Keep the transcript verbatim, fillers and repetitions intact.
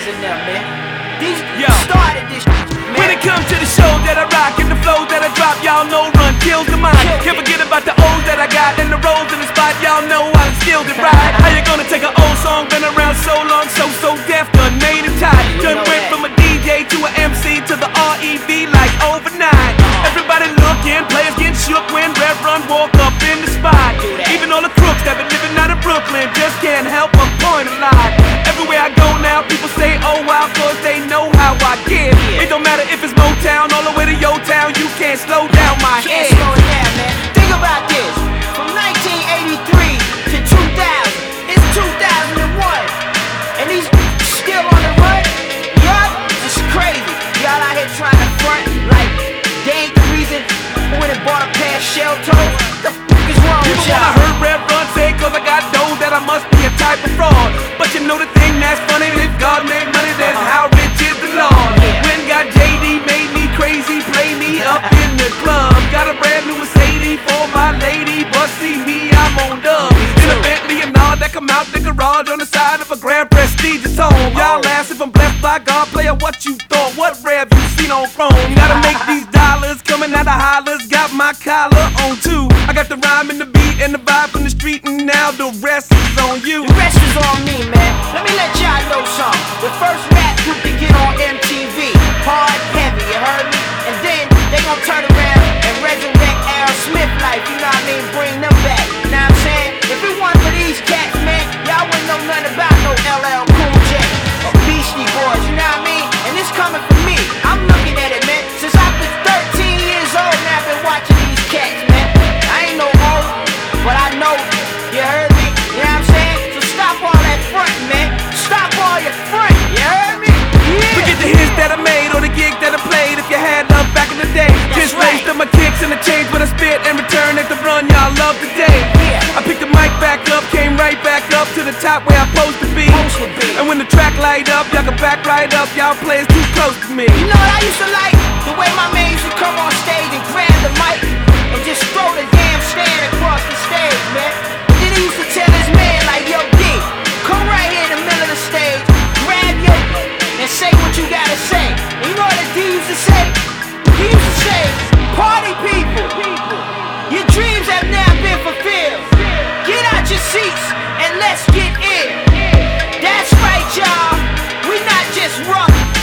and them, man. These Yo. started this man. When it comes to the show that I rock and the flow that I drop, y'all know run kills the mind. Can't forget about the O's that I got and the rolls in the spot. Y'all know I done skilled it right. How you gonna take an old song, been around so long, so so deaf, done made it tight. Done went from a D J to an M C to the R E V like overnight. Everybody looking, players getting shook when Rev Run walk up in the spot. Even all the crooks that been living out of Brooklyn just can't help but point a lie. Everywhere I go now, people say, oh wow, cause they know how I get. It don't matter if it's Motown, all the way to your town, you can't slow down my Can't head. slow it down, man. Think about this. From nineteen eighty-three to two thousand, it's two thousand one. And these still on the run? Yup, it's crazy. Y'all out here trying to front like they ain't the reason who went and bought a pair of shell toes. The fuck is wrong with People y'all? wanna heard Rev Run say cause I got dough that I must be a type of fraud. But you know the thing that's funny, if God made money, then how rich is the Lord? When got J D made me crazy, play me up in the club. Got a brand new Mercedes for my lady, but see me, I'm on dub. In a Bentley and all that come out the garage on the side of a grand prestigious home. Y'all ask if I'm blessed by God, player, what you thought? What Rev you seen on Chrome? Gotta make these dollars coming out of hollers, got my collar on too. I got the rhyme and the beat and the vibe from the street, and now the rest is on you. The rest is on me, man. Let me let y'all know something. The first rap group to get on M T V, hard, heavy, you heard me? And then they gon' turn around and resurrect Al Smith life, you know what I mean? Bring them back, you know what I'm saying? If it wasn't for these cats, man, y'all wouldn't know nothing about no L L Cool J or Beastie Boys, you know what I mean? And this coming from me, I'm looking at it, man. Since I was thirteen years old, now I've been watching these cats, man. I ain't no old, but I know, you heard me? You know what I'm saying? So stop all that front, man. Stop all your front, you heard me? Yeah. Forget the hits that I made or the gig that I played. If you had love back in the day, That's just raised right. up my kicks and the change with a spit and return at the run. Y'all love today. Yeah. I picked the mic back up, came right back up to the top where I'm supposed to be. Supposed to be. And when the track light up, y'all can back right up. Y'all players too close to me. You know what I used to like? The way my man used to come on stage and grab the mic and just throw the damn stand across the stage, man. And then he used to tell his man like, yo, D, come right here in the middle of the stage, grab your and say what you gotta say. And you know what the D used to say? He used to say, party people, your dreams have now been fulfilled. Get out your seats and let's get in. That's right, y'all. We not just rock.